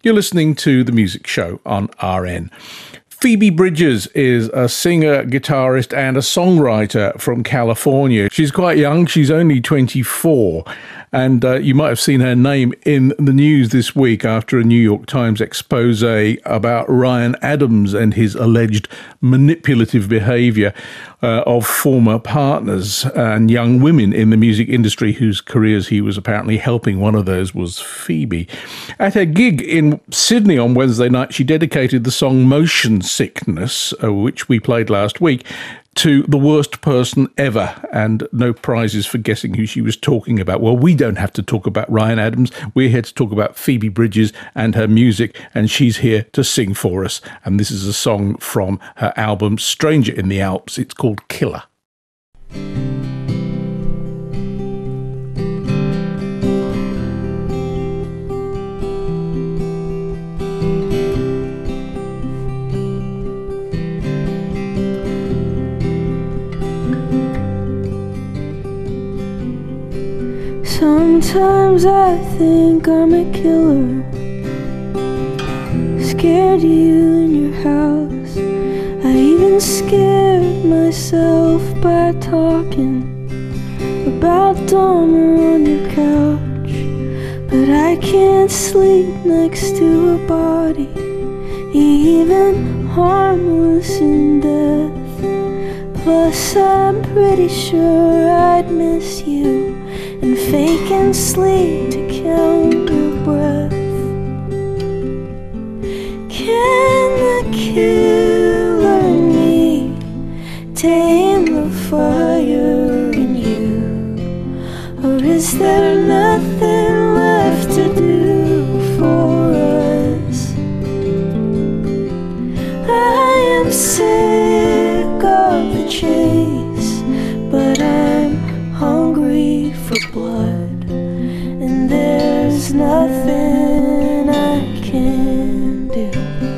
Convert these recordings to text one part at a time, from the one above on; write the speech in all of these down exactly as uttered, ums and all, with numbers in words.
You're listening to The Music Show on R N. Phoebe Bridgers is a singer, guitarist, and a songwriter from California. She's quite young. She's only twenty-four. And uh, you might have seen her name in the news this week after a New York Times expose about Ryan Adams and his alleged manipulative behaviour uh, of former partners and young women in the music industry whose careers he was apparently helping. One of those was Phoebe. At her gig in Sydney on Wednesday night, she dedicated the song Motion Sickness, uh, which we played last week, to the worst person ever, and no prizes for guessing who she was talking about. Well, we don't have to talk about Ryan Adams. We're here to talk about Phoebe Bridgers and her music, and she's here to sing for us. And this is a song from her album Stranger in the Alps. It's called Killer. Sometimes I think I'm a killer, scared of you in your house. I even scared myself by talking about Dahmer on your couch. But I can't sleep next to a body, even harmless in death. Plus I'm pretty sure I'd miss you and faking sleep to count your breath. Can the killer in me tame the fire in you? Or is there nothing left to do for us? I am sick of the chase, but I'm hungry for blood, and there's nothing I can do.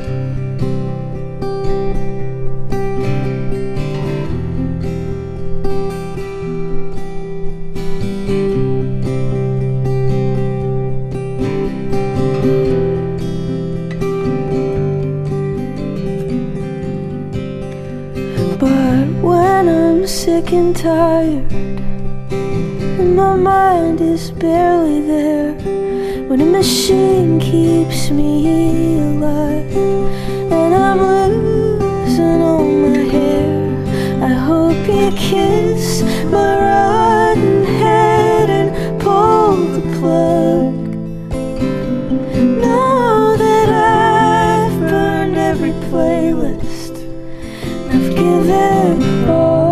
But when I'm sick and tired and my mind is barely there, when a machine keeps me alive and I'm losing all my hair, I hope you kiss my rotten head and pull the plug. Know that I've burned every playlist, I've given all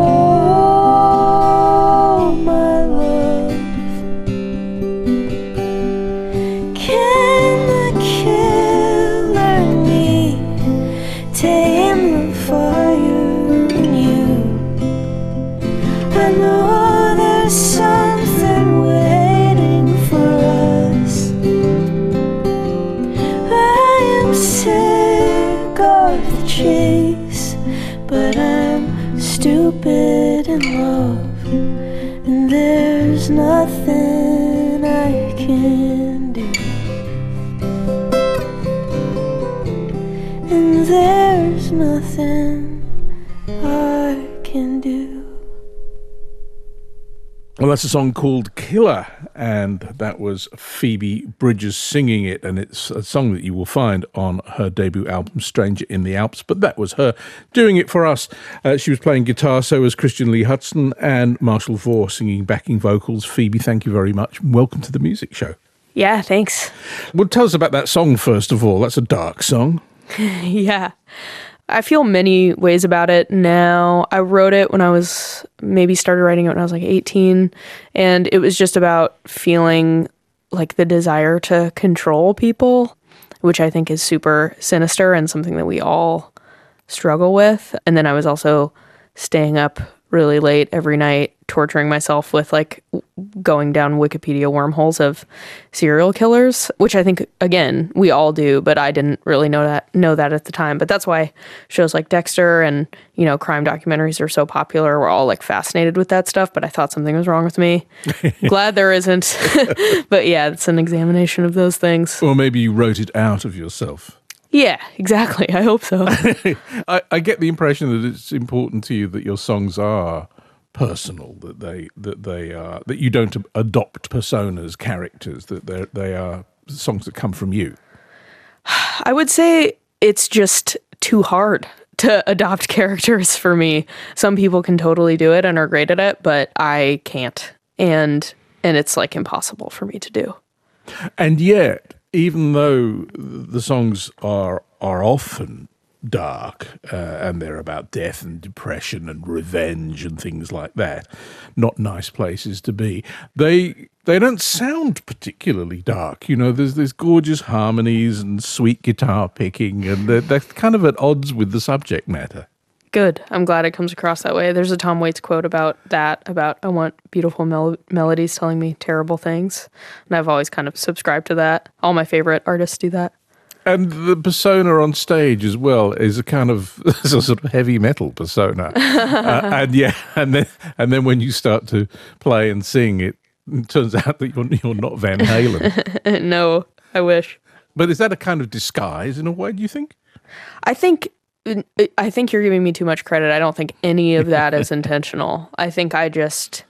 chase, but I'm stupid in love, and there's nothing I can do, and there's nothing I can do. Well, that's a song called Killer, and that was Phoebe Bridgers singing it, and it's a song that you will find on her debut album, Stranger in the Alps, but that was her doing it for us. Uh, she was playing guitar, so was Christian Lee Hudson and Marshall Vore singing backing vocals. Phoebe, thank you very much. Welcome to the Music Show. Yeah, thanks. Well, tell us about that song, first of all. That's a dark song. Yeah. I feel many ways about it now. I wrote it when I was, maybe started writing it when I was like eighteen, and it was just about feeling like the desire to control people, which I think is super sinister and something that we all struggle with. And then I was also staying up really late every night torturing myself with like w- going down Wikipedia wormholes of serial killers, which I think again we all do, but I didn't really know that know that at the time. But that's why shows like Dexter and, you know, crime documentaries are so popular. We're all like fascinated with that stuff, but I thought something was wrong with me. Glad there isn't. But yeah, it's an examination of those things. Or maybe you wrote it out of yourself. Yeah, exactly. I hope so. I, I get the impression that it's important to you that your songs are personal, that they that they are that you don't adopt personas, characters, that they they are songs that come from you. I would say it's just too hard to adopt characters for me. Some people can totally do it and are great at it, but I can't, and and it's like impossible for me to do. And yet, even though the songs are are often dark, uh, and they're about death and depression and revenge and things like that, not nice places to be, they they don't sound particularly dark. You know, there's there's gorgeous harmonies and sweet guitar picking, and they're, they're kind of at odds with the subject matter. Good. I'm glad it comes across that way. There's a Tom Waits quote about that, about I want beautiful mel- melodies telling me terrible things. And I've always kind of subscribed to that. All my favorite artists do that. And the persona on stage as well is a kind of a sort of heavy metal persona. uh, and yeah, and then and then when you start to play and sing, it turns out that you're, you're not Van Halen. No, I wish. But is that a kind of disguise in a way, do you think? I think I think you're giving me too much credit. I don't think any of that is intentional. I think I just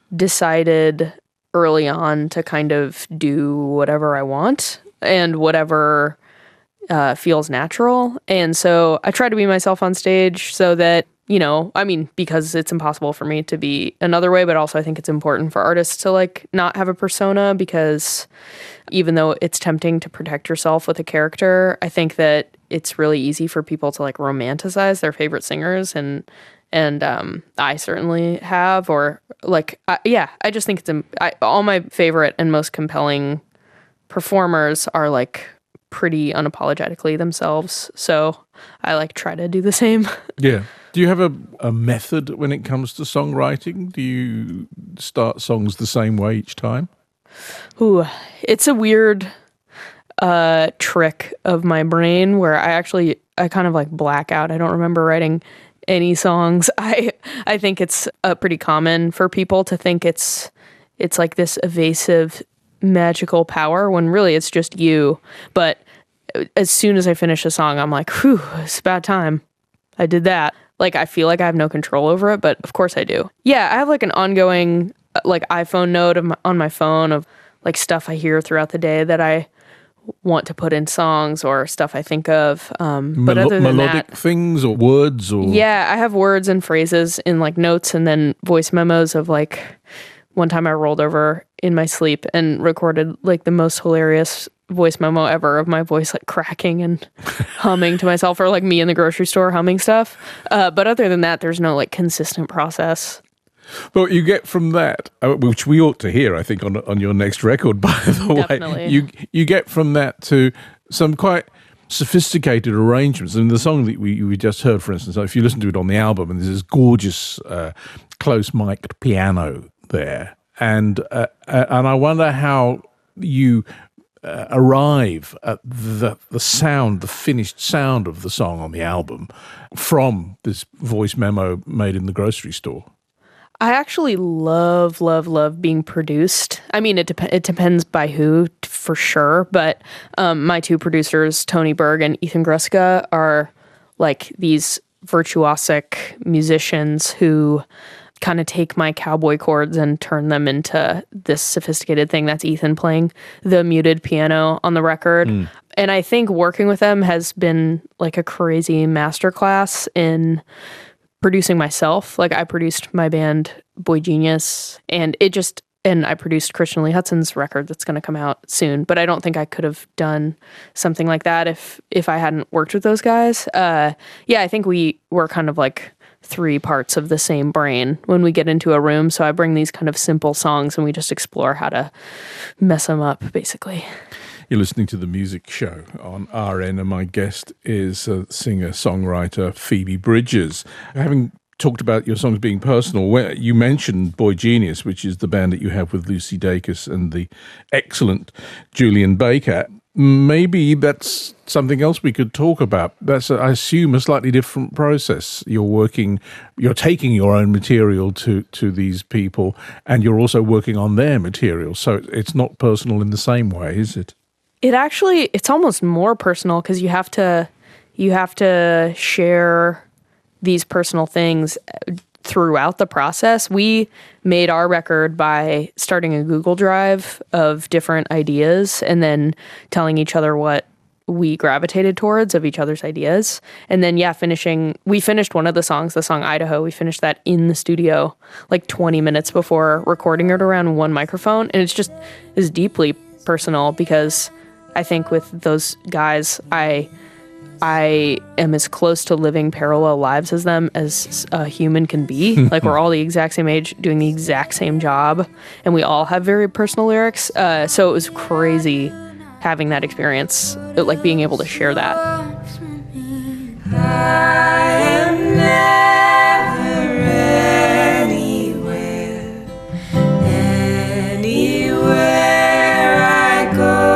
decided early on to kind of do whatever I want and whatever uh, feels natural. And so I try to be myself on stage so that, you know, I mean, because it's impossible for me to be another way, but also I think it's important for artists to like not have a persona, because even though it's tempting to protect yourself with a character, I think that it's really easy for people to like romanticize their favorite singers, and and um, I certainly have, or like, I, yeah, I just think it's I, all my favorite and most compelling performers are like pretty unapologetically themselves. So I like try to do the same. Yeah. Do you have a, a method when it comes to songwriting? Do you start songs the same way each time? Ooh, it's a weird uh, trick of my brain where I actually, I kind of like black out. I don't remember writing any songs. I I think it's uh, pretty common for people to think it's it's like this evasive magical power when really it's just you. But as soon as I finish a song, I'm like, whew, it's about time I did that. Like, I feel like I have no control over it, but of course I do. Yeah, I have like an ongoing like iPhone note of my, on my phone of like stuff I hear throughout the day that I want to put in songs, or stuff I think of. Um, but Melo- other than melodic that, things or words or yeah, I have words and phrases in like notes, and then voice memos of like, one time I rolled over in my sleep and recorded like the most hilarious voice memo ever of my voice like cracking and humming to myself, or like me in the grocery store humming stuff. Uh, but other than that, there's no like consistent process. But what you get from that, uh, which we ought to hear, I think, on on your next record, by the Definitely. way, you you get from that to some quite sophisticated arrangements. And the song that we we just heard, for instance, if you listen to it on the album, and there's this gorgeous uh, close mic'd piano there, and uh, uh, and I wonder how you uh, arrive at the the sound, the finished sound of the song on the album from this voice memo made in the grocery store. I actually love, love, love being produced. I mean, it dep- it depends by who, t- for sure. But um, my two producers, Tony Berg and Ethan Gruska, are like these virtuosic musicians who kind of take my cowboy chords and turn them into this sophisticated thing. That's Ethan playing the muted piano on the record. Mm. And I think working with them has been like a crazy masterclass in producing myself. Like, I produced my band Boy Genius, and it just, and I produced Christian Lee Hudson's record that's going to come out soon. But I don't think I could have done something like that if if I hadn't worked with those guys. Uh, yeah, I think we were kind of like three parts of the same brain when we get into a room. So I bring these kind of simple songs and we just explore how to mess them up, basically. You're listening to The Music Show on R N, and my guest is uh, singer-songwriter Phoebe Bridgers. Having talked about your songs being personal. Where you mentioned Boy Genius, which is the band that you have with Lucy Dacus and the excellent Julian Baker. Maybe that's something else we could talk about. That's, I assume, a slightly different process. You're working, you're taking your own material to, to these people, and you're also working on their material. So it's not personal in the same way, is it? It actually, it's almost more personal because you have to, you have to share these personal things throughout the process. We made our record by starting a Google Drive of different ideas and then telling each other what we gravitated towards of each other's ideas. And then, yeah, finishing, we finished one of the songs, the song Idaho. We finished that in the studio like twenty minutes before recording it around one microphone. And it's just is deeply personal because I think with those guys, I I am as close to living parallel lives as them as a human can be. Like, we're all the exact same age, doing the exact same job, and we all have very personal lyrics. Uh, so it was crazy having that experience, like being able to share that. I am never anywhere, anywhere I go.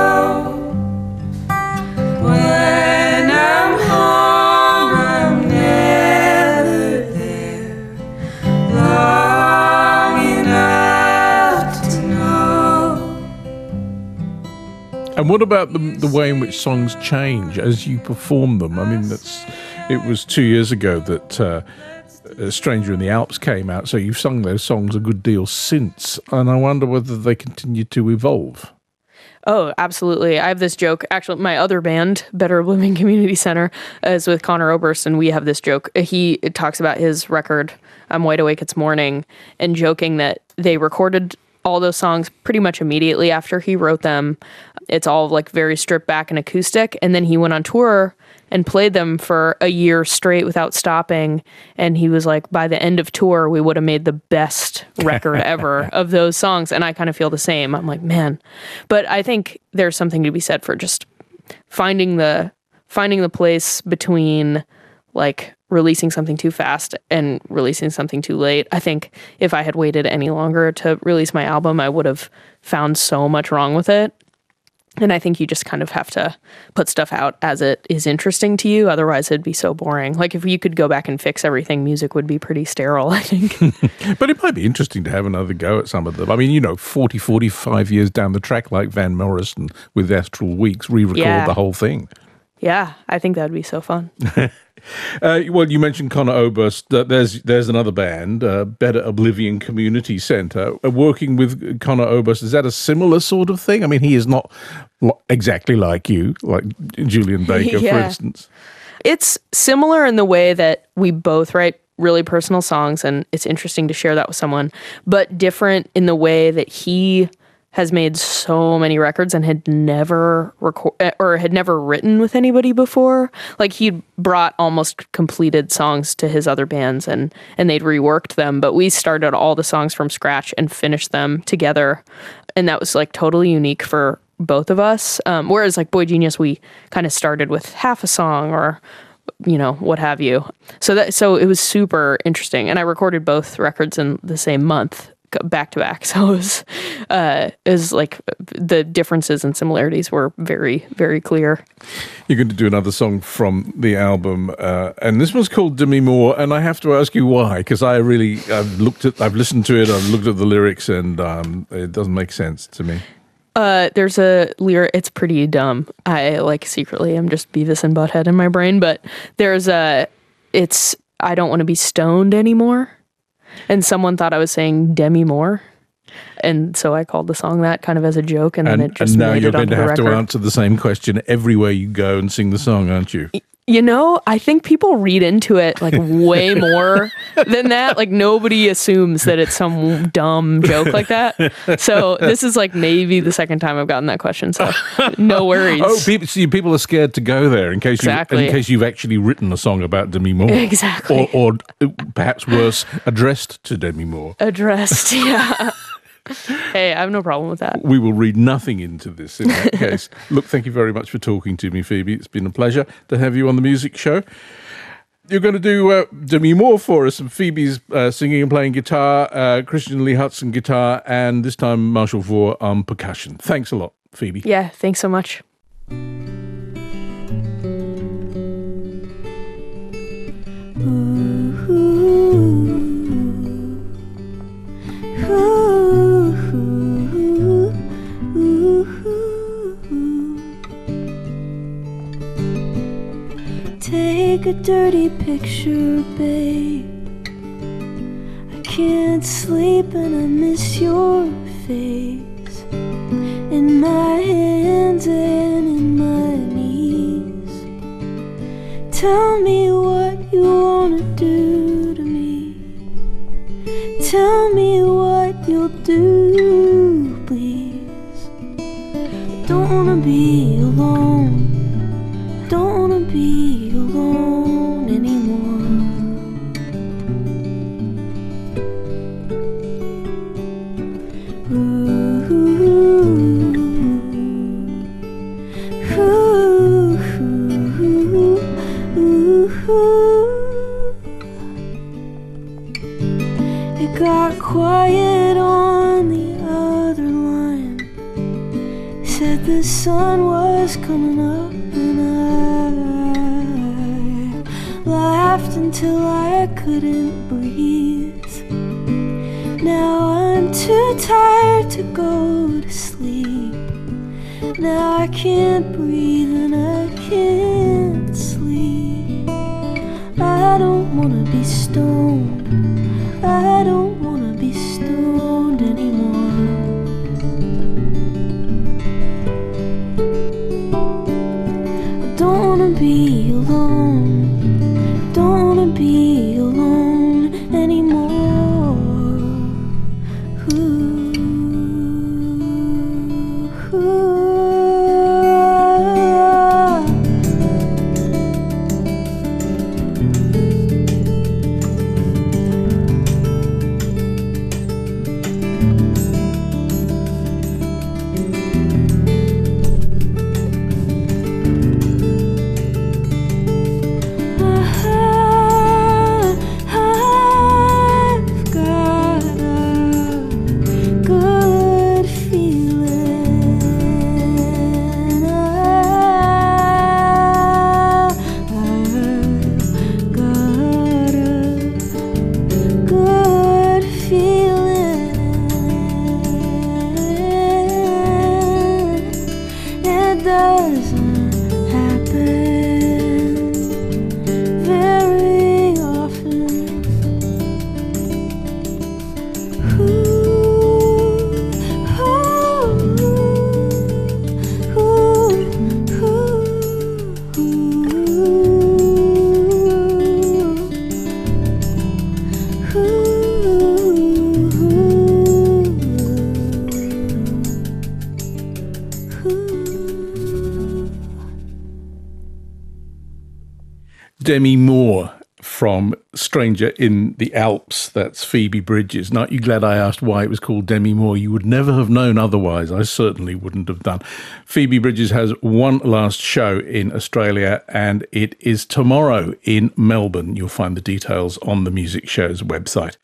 And what about the, the way in which songs change as you perform them? I mean, that's it was two years ago that uh, A Stranger in the Alps came out, so you've sung those songs a good deal since, and I wonder whether they continue to evolve. Oh, absolutely. I have this joke. Actually, my other band, Better Oblivion Community Center, is with Conor Oberst, and we have this joke. He talks about his record, I'm Wide Awake, It's Morning, and joking that they recorded all those songs pretty much immediately after he wrote them. It's all like very stripped back and acoustic. And then he went on tour and played them for a year straight without stopping. And he was like, by the end of tour, we would have made the best record ever of those songs. And I kind of feel the same. I'm like, man. But I think there's something to be said for just finding the finding the place between like releasing something too fast and releasing something too late. I think if I had waited any longer to release my album, I would have found so much wrong with it. And I think you just kind of have to put stuff out as it is interesting to you. Otherwise, it'd be so boring. Like, if you could go back and fix everything, music would be pretty sterile, I think. But it might be interesting to have another go at some of them. I mean, you know, forty, forty-five years down the track, like Van Morrison with Astral Weeks, re-record Yeah. the whole thing. Yeah, I think that would be so fun. Uh, well, you mentioned Conor Oberst. Uh, there's there's another band, uh, Better Oblivion Community Center, uh, working with Conor Oberst. Is that a similar sort of thing? I mean, he is not lo- exactly like you, like Julian Baker, Yeah. for instance. It's similar in the way that we both write really personal songs, and it's interesting to share that with someone, but different in the way that he has made so many records and had never record or had never written with anybody before. Like, he'd brought almost completed songs to his other bands and and they'd reworked them, but we started all the songs from scratch and finished them together, and that was like totally unique for both of us. Um, whereas like Boy Genius, we kind of started with half a song or you know what have you. So that so it was super interesting, and I recorded both records in the same month, back to back. So it was, uh, it was like the differences and similarities were very, very clear. You're going to do another song from the album, uh, and this one's called Demi Moore. And I have to ask you why, because I really, I've looked at, I've listened to it, I've looked at the lyrics, and um, it doesn't make sense to me. Uh, there's a lyric, it's pretty dumb. I like secretly, I'm just Beavis and Butthead in my brain, but there's a, it's, I don't want to be stoned anymore. And someone thought I was saying Demi Moore. And so I called the song that kind of as a joke, and, And, then it just and now made you're it going onto to the have to record. answer the same question everywhere you go and sing the song, aren't you? You know, I think people read into it like way more than that. Like, nobody assumes that it's some dumb joke like that. So this is like maybe the second time I've gotten that question. So no worries. Oh, people, see, people are scared to go there in case Exactly. you, in case you've actually written a song about Demi Moore, Exactly. or, or perhaps worse, addressed to Demi Moore. Addressed, yeah. Hey, I have no problem with that. We will read nothing into this in that case. Look, thank you very much for talking to me, Phoebe. It's been a pleasure to have you on the music show. you're going to do uh, Demi Moore for us, and Phoebe's uh, singing and playing guitar, uh, Christian Lee Hudson guitar, and this time Marshall Vore on percussion. Thanks a lot, Phoebe. Yeah, thanks so much. Take a dirty picture, babe. I can't sleep and I miss your face in my hands and in my knees. Tell me what you wanna do to me. Tell me what you'll do, please. I don't wanna be alone. I don't wanna be alone anymore. Ooh, ooh, ooh, ooh. It got quiet on the other line. Said the sun was coming up, and I laughed until I couldn't breathe. Now I'm too tired to go to sleep. Now I can't breathe and I can't sleep. I don't wanna be stoned. I don't wanna be stoned anymore. I don't wanna be alone. Don't wanna be alone anymore. Ooh, ooh. Demi Moore from Stranger in the Alps. That's Phoebe Bridgers. Now, aren't you glad I asked why it was called Demi Moore? You would never have known otherwise. I certainly wouldn't have done. Phoebe Bridgers has one last show in Australia, and it is tomorrow in Melbourne. You'll find the details on the Music Show's website.